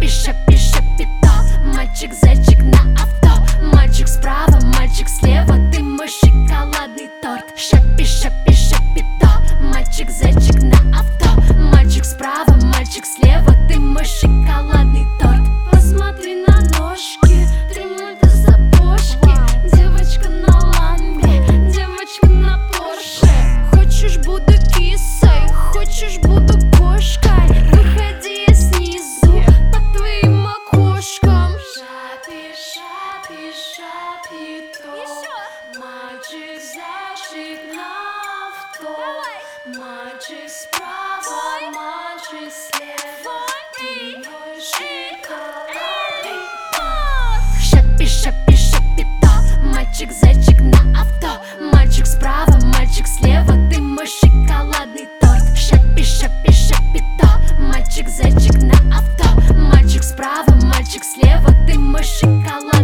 Шапи, шапи, шапито. Мальчик, зайчик на авто. Мальчик справа, мальчик слева. Ты мой шоколадный торт. Шапи, шапи, шапито. Мальчик, зайчик на авто. Мальчик справа, мальчик слева. Ты мой шоколадный торт. Посмотри на ножки, триммуйте сапожки. Девочка на ламбе, девочка на Порше. Хочешь, буду кисой, хочешь, буду кошкой. Выходи снизу по твоим окошкам. Шапи, шапи, шапито. Мальчик, зайчик на авто. Мальчик справа, мальчик слева. Ты мой шоколадный торт. Шапи, шапи, шапито. Мальчик, зайчик на авто. Мальчик справа, мальчик слева. Ты мой шоколадный торт. Шапи, шапи, шапито. Мальчик, зайчик на авто. Мальчик справа, мальчик слева. Ты мой шоколадный торт.